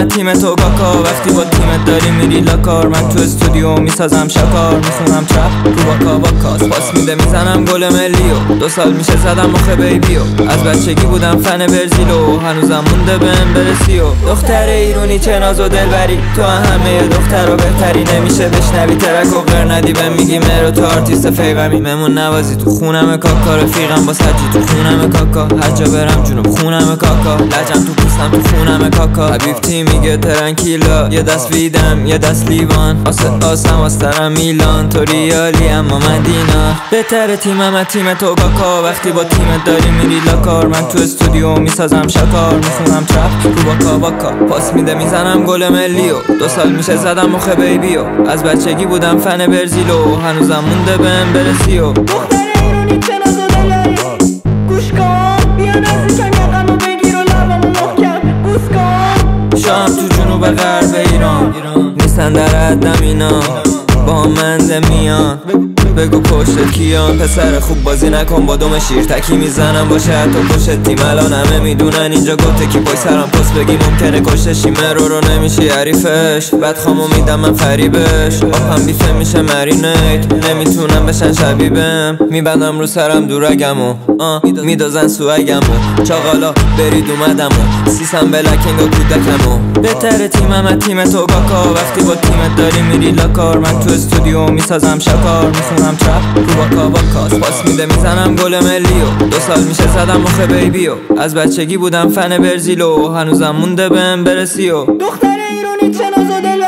از تیم تو کاکا. وقتی با تیمت داری میری لاکار، من تو استودیو میسازم شکار، میخونم چپ رو باکا باکاس، پاس میده میزنم گل ملیو. 2 سال میشه زدم مخ بیبیو، از بچگی بودم فن برزیلو، هنوزم مونده بهم برسیو. دختر ایرونی چه ناز و دلبری، تو همه دخترها بهتری. نمیشه بشنوی ترک و غیر ندی بهم میگی مرو، تو آرتیست فیقمی. ممون نوازی تو خونم کاکا، رفیقم با سجی تو خونم کاکا. هر جا برم جنوب خونم کاکا، لجم تو پوستم تو خونم کاکا. حبیبتی میگه ترنکیلا، یه دست ویدم یه دست لیوان، آسم آسترم میلان. تو ریالی اما من دینا، بهتر تیمم از تیم تو کاکا. وقتی با تیمت داری میری لاکار، من تو استودیو میسازم شکار، میخونم چپ رو باکا باکا، پاس میده میزنم گل ملیو. 2 سال میشه زدم مخ بیبیو، از بچگی بودم فن برزیلو، هنوزم مونده بهم برسیو. دختر ایرونی چه ناز و دلبری، گوش کن بیا نزدیکم یقمو بگیر و لبمو محکم بوس کن. شام تو جنوب غرب ایران، نیستن در حدم اینا، با من میان. بگو پشت کیان، پسر خوب بازی نکن با دم شیر، تکی میزنم باشه حتی پشت تیم. الان همه میدونن اینجا گفته کی پای سرم پست بگی ممکنه کشتشی. مرو نمیشی حریفش، بعد خامو میدم من فریبش. آبم بیفه میشه مرینیت، نمیتونم بشن شبیبم. میبندم رو سرم دورگمو، میدازن سوگمو. چاقالا برید اومدمو، سیسم بلکینگ و کودکمو. بهتر تیمم از تیم تو کاکا. وقتی با تیمت داری میری لاکار، من تو استودیو میسازم شکار، میخونم چپ رو باکا باکاس، پاس میده میزنم گل ملیو. 2 سال میشه زدم مخ بیبیو، از بچگی بودم فن برزیلو، هنوزم مونده بهم برسیو. دختر ایرونی چه ناز و دلبری